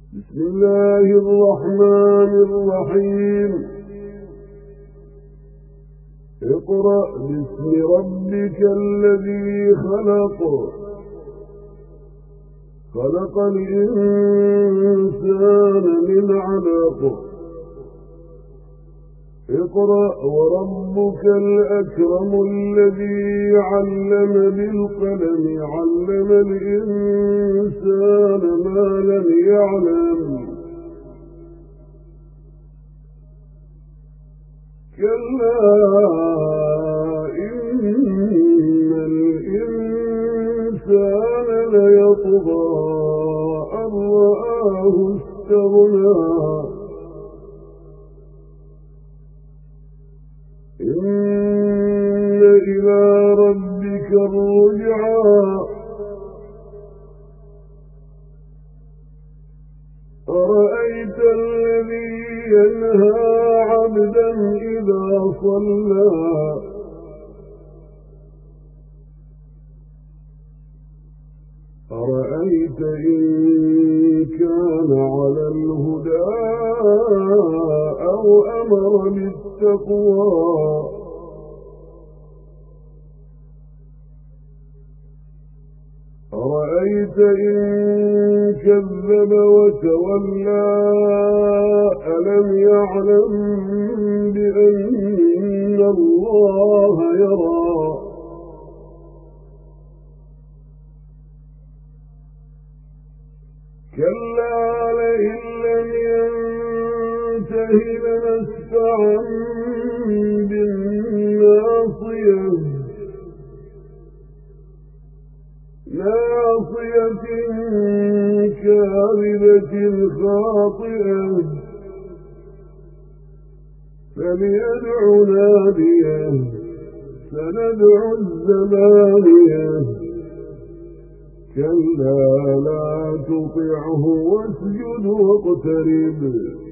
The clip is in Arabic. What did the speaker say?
بسم الله الرحمن الرحيم اقرأ باسم ربك الذي خلق الإنسان من علق اقرأ وربك الأكرم الذي علم بالقلم علم الإنسان ما لم يعلم كلا إن الإنسان ليطغى أن رآه استغنى إن إلى ربك الرجعى أرأيت الذي ينهى عبدا إذا صلى أرأيت إن كان على الهدى أو أمر بالتقوى أرأيت إن كذب وتولى ألم يعلم بأن الله يرى كلا لئن لم ينته لنسفعا بالناصية ناصية كاذبة خاطئة فليدع ناديه سندع الزبانية كلا لا تطعه واسجد واقترب